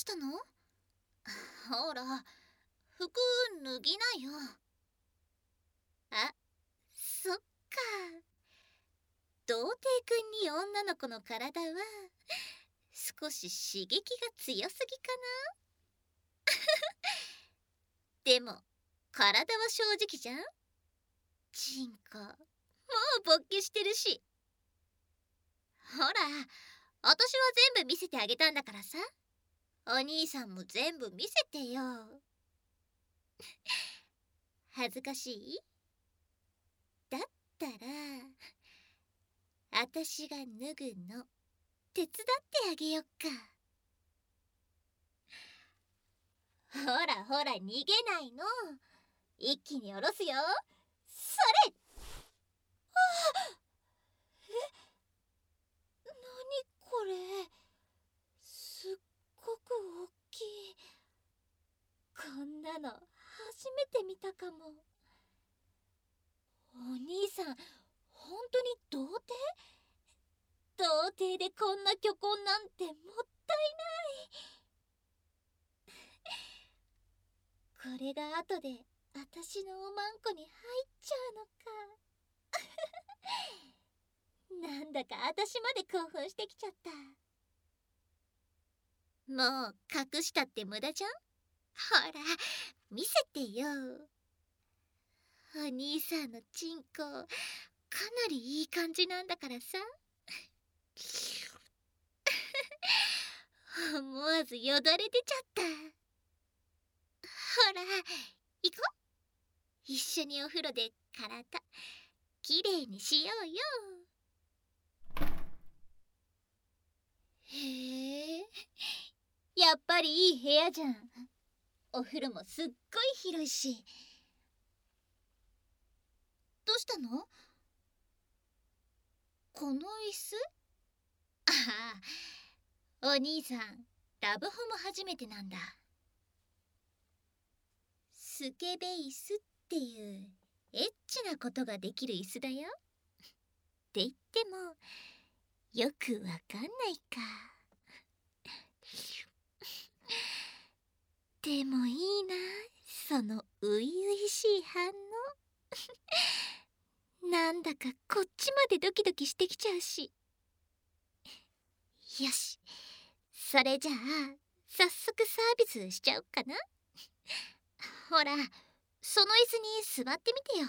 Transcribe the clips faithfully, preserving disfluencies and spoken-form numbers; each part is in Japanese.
したの？ほら、服脱ぎなよ。あ、そっか。童貞くんに女の子の体は少し刺激が強すぎかな。でも体は正直じゃん。チンコもう勃起してるし。ほら、私は全部見せてあげたんだからさ。お兄さんも全部見せてよ。恥ずかしい？だったら私が脱ぐの手伝ってあげよっか。ほらほら、逃げないの。一気に下ろすよ。それ。え、なにこれ、すっごく大きい。こんなの初めて見たかも。お兄さん、本当に童貞？童貞でこんな巨根なんてもったいない。これが後で私のおまんこに入っちゃうのか。なんだか私まで興奮してきちゃった。もう隠したって無駄じゃん。ほら見せてよ。お兄さんのチンコかなりいい感じなんだからさ。思わずよだれ出ちゃった。ほら行こう。一緒にお風呂で体きれいにしようよ。へえ、やっぱりいい部屋じゃん。お風呂もすっごい広いし。どうしたの？この椅子？ああ、お兄さんラブホも初めてなんだ。スケベ椅子っていうエッチなことができる椅子だよ。って言ってもよくわかんないか。でもいいな、その初々しい反応。なんだかこっちまでドキドキしてきちゃうし。よし、それじゃあ早速サービスしちゃおっかな。ほら、その椅子に座ってみてよ。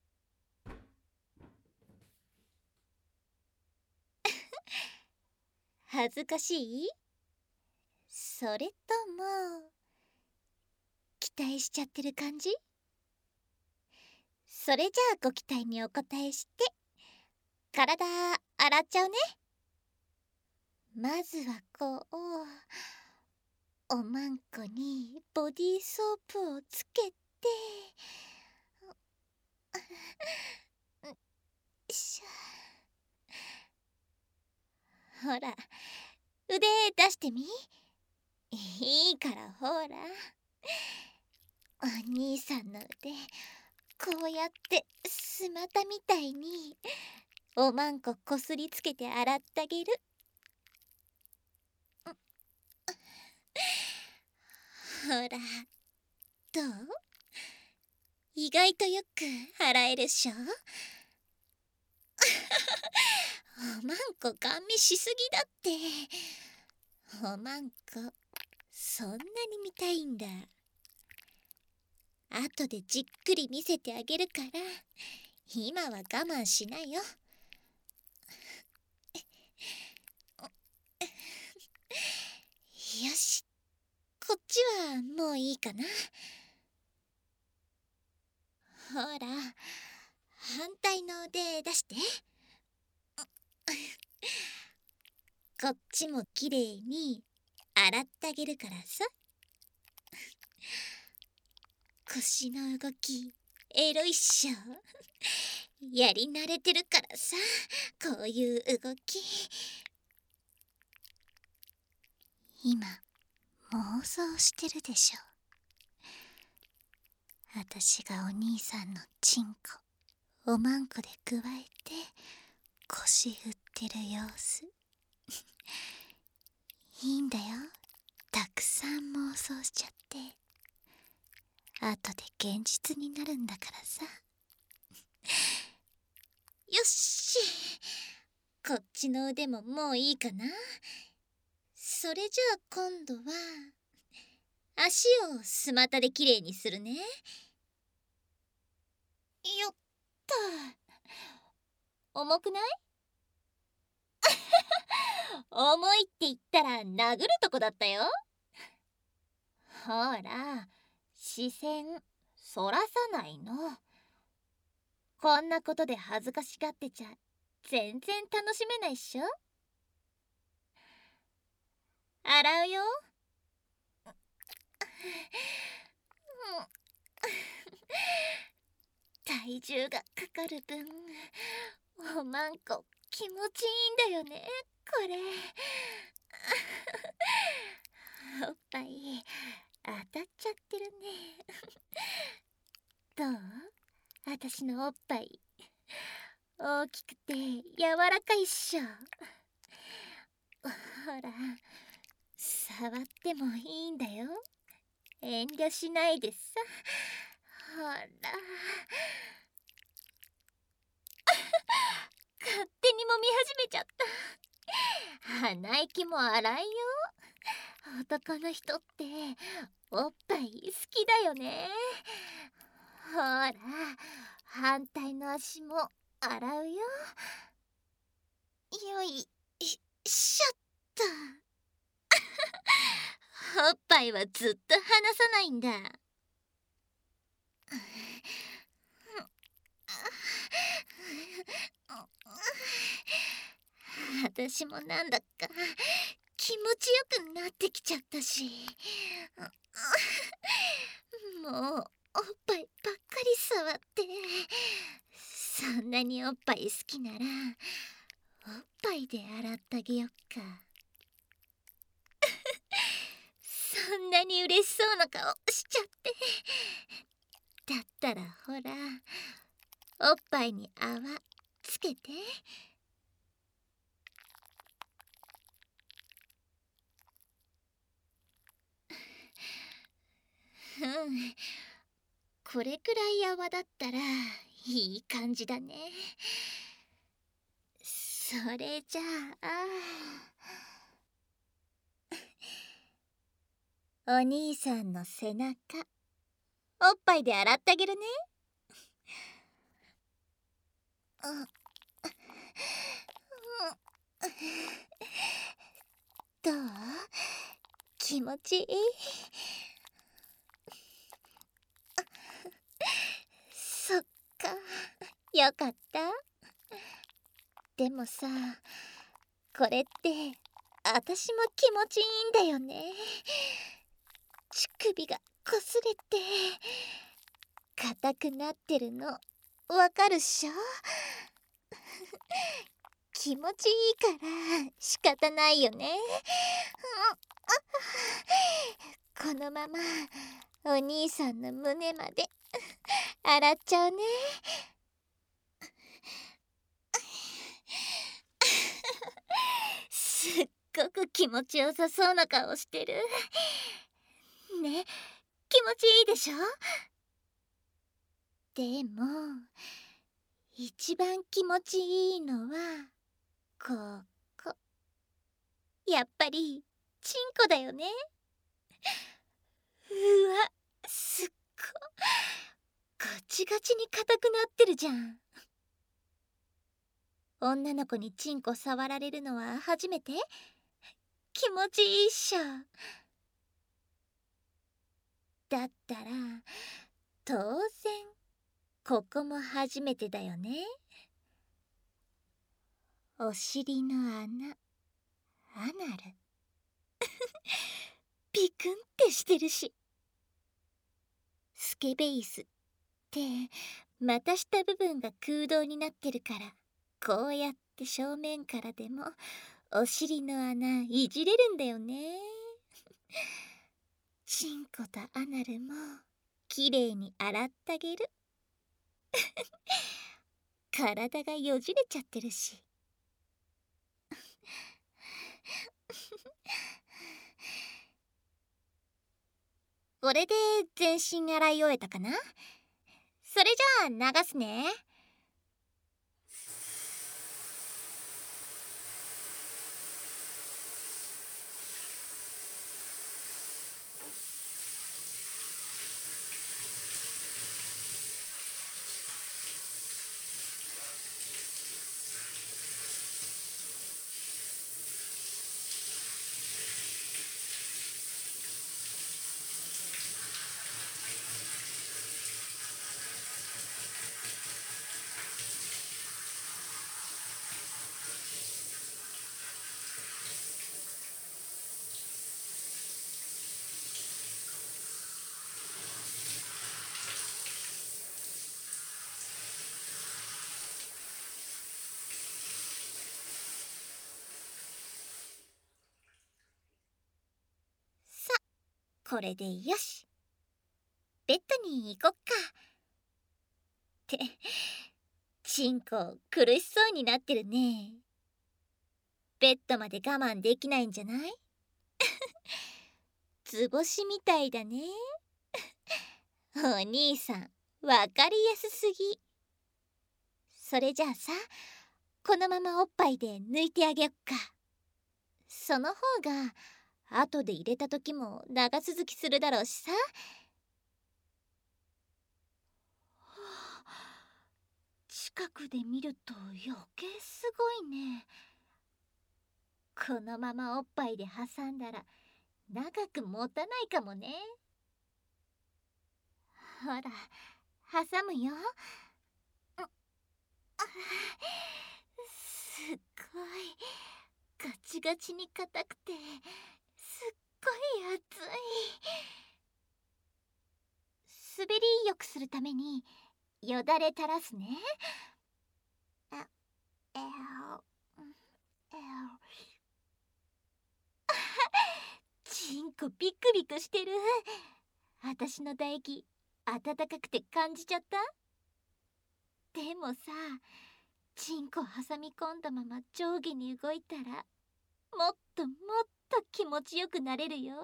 恥ずかしい？それとも期待しちゃってる感じ？それじゃあご期待にお答えして体洗っちゃうね。まずはこう、おまんこにボディーソープをつけて、よいしょ。ほら、腕出してみ。いいからほら。お兄さんの腕こうやってスマタみたいにおまんここすりつけて洗ってあげる。ほら、どう？意外とよく洗えるっしょ。おまんこガン見しすぎだって。おまんこそんなに見たいんだ。後でじっくり見せてあげるから今は我慢しなよ。よし、こっちはもういいかな。ほら、反対の腕出して。こっちもきれいに洗ってあげるからさ。腰の動きエロいっしょ。やり慣れてるからさ、こういう動き。今妄想してるでしょ。私がお兄さんのチンコおまんこでくわえて腰振ってる様子。いいんだよ、たくさん妄想しちゃって後で現実になるんだからさ。よし、こっちの腕ももういいかな。それじゃあ今度は足をスマタできれいにするね。よっと。重くない？重いって言ったら殴るとこだったよ。ほら、視線そらさないの。こんなことで恥ずかしがってちゃ全然楽しめないっしょ。洗うよ。体重がかかる分おまんこ気持ちいいんだよねこれ。おっぱい当たっちゃってるね。どう？私のおっぱい大きくて柔らかいっしょ。ほら触ってもいいんだよ。遠慮しないでさ。ほら勝手にもみ始めちゃった。鼻息も荒いよ。男の人っておっぱい好きだよね。ほら反対の足も洗うよ。よいしょっと。おっぱいはずっと離さないんだ。私もなんだか気持ちよくなってきちゃったし、もうおっぱいばっかり触って。そんなにおっぱい好きならおっぱいで洗ってあげよっか。そんなに嬉しそうな顔しちゃって。だったらほらおっぱいに泡つけて。うん、これくらい泡だったらいい感じだね。それじゃあお兄さんの背中おっぱいで洗ってあげるね。どう？気持ちいい？そっか、よかった。でもさ、これって私も気持ちいいんだよね。乳首がこすれて硬くなってるのわかるっしょ？気持ちいいから仕方ないよね。このままお兄さんの胸まで洗っちゃうね。すっごく気持ちよさそうな顔してるね。気持ちいいでしょ？でも一番気持ちいいのはここ。やっぱりチンコだよね。うわ、すっごガチガチに硬くなってるじゃん。女の子にチンコ触られるのは初めて？気持ちいいっしょ。だったら当然ここも初めてだよね。お尻の穴、アナルピクンってしてるし。スケベイスって股下部分が空洞になってるから、こうやって正面からでもお尻の穴いじれるんだよね。チンコとアナルもきれいに洗ってあげる。体がよじれちゃってるし。 これで全身洗い終えたかな。それじゃあ流すね。さあ、これでよし。ベッドに行こっか。ってチンコ苦しそうになってるね。ベッドまで我慢できないんじゃない？図星みたいだね。お兄さん、わかりやすすぎ。それじゃあさ、このままおっぱいで抜いてあげよっか。その方が後で入れた時も長続きするだろうしさ。近くで見ると余計すごいね。このままおっぱいで挟んだら長く持たないかもね。ほら、挟むよ。すっごいガチガチに硬くて、すっごい熱い。滑りよくするためによだれ垂らすね。あ、えお、えお。チンコビクビクしてる。私の唾液温かくて感じちゃった？でもさ、チンコ挟み込んだまま上下に動いたらもっともっと気持ちよくなれるよ。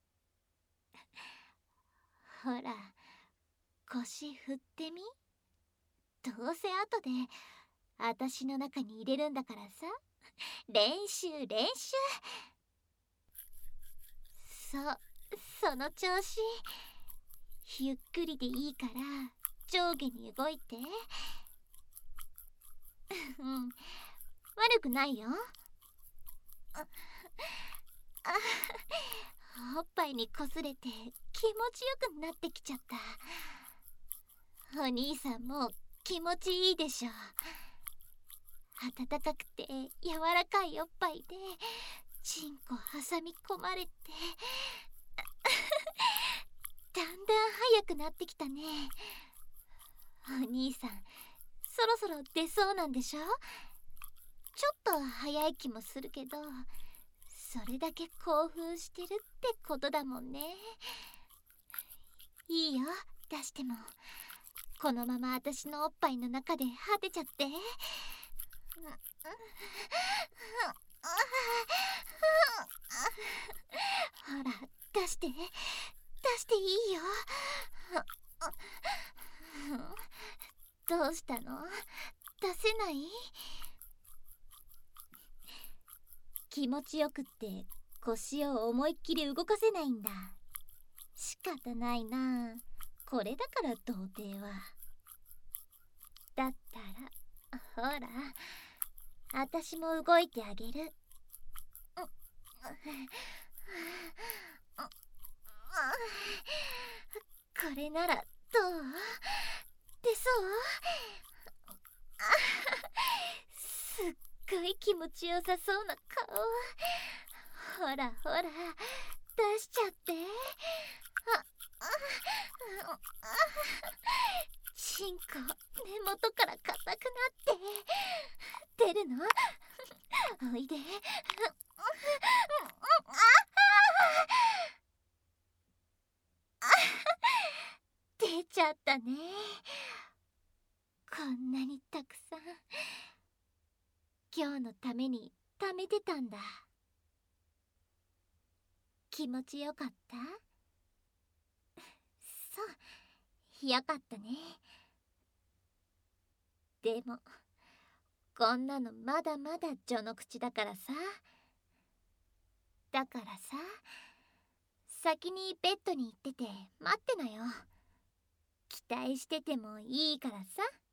ほら、腰振ってみ。どうせ後で私の中に入れるんだからさ。練習練習。そう、その調子。ゆっくりでいいから上下に動いて。うん、悪くないよ。あおっぱいにこすれて気持ちよくなってきちゃった。お兄さんも気持ちいいでしょ。温かくて柔らかいおっぱいでチンコ挟み込まれてだんだん速くなってきたね。お兄さん、そろそろ出そうなんでしょ？ちょっと早い気もするけど、それだけ興奮してるってことだもんね。いいよ、出しても。このまま私のおっぱいの中で果てちゃって。ほら、出して出していいよ。どうしたの？出せない？気持ちよくって腰を思いっきり動かせないんだ。仕方ないな、これだから童貞は。だったらほら、私も動いてあげる。これならどう？出そう？すっごい気持ちよさそうな顔。ほらほら、出しちゃって。チンコ根元から硬くなって出るの？おいで。出ちゃったね。こんなにたくさん。今日のために貯めてたんだ。気持ちよかった？ よかったね。でもこんなのまだまだ序の口だからさ。だからさ、先にベッドに行ってて待ってなよ。期待しててもいいからさ。